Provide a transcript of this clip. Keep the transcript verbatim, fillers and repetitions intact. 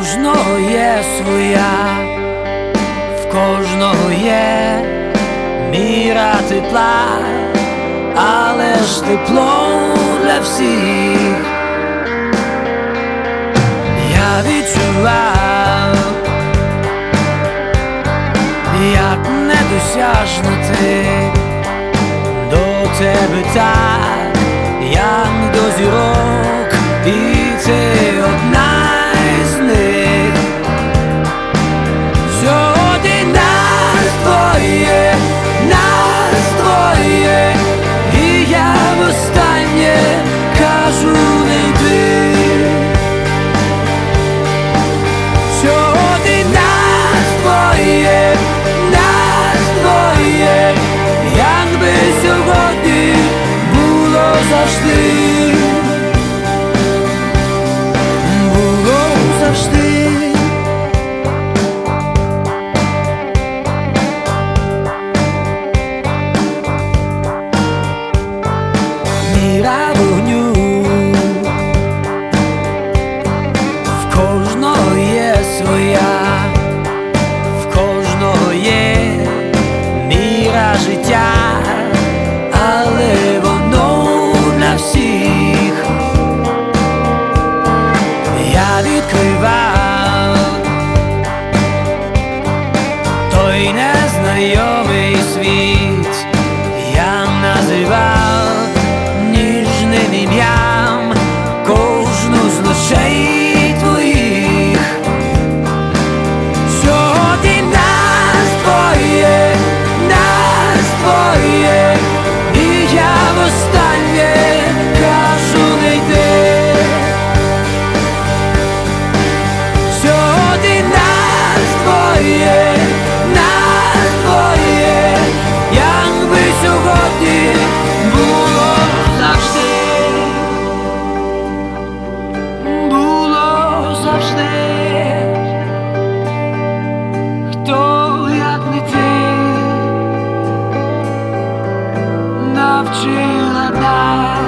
кожного є своя, в кожного є міра тепла, але ж тепло для всіх. Я відчував, як недосяжна ти, до тебе так, як до зірок, і ти одна із них. Сьогодні нас двоє, нас двоє, і я востаннє кажу не йди. Сьогодні нас двоє, нас двоє, якби сьогодні було завжди. Було завжди. Міра вогню, в кожного є своя, в кожного є міра життя, але воно для всіх. Я відкривав той незнайомий світ, я називав ніжним ім'ям кожну з ночей твоїх. Сьогодні нас двоє, нас двоє, і я востаннє кажу не йди. Сьогодні нас двоє, нас двоє, якби сьогодні було завжди. Було завжди. Хто, як не ти, навчила нас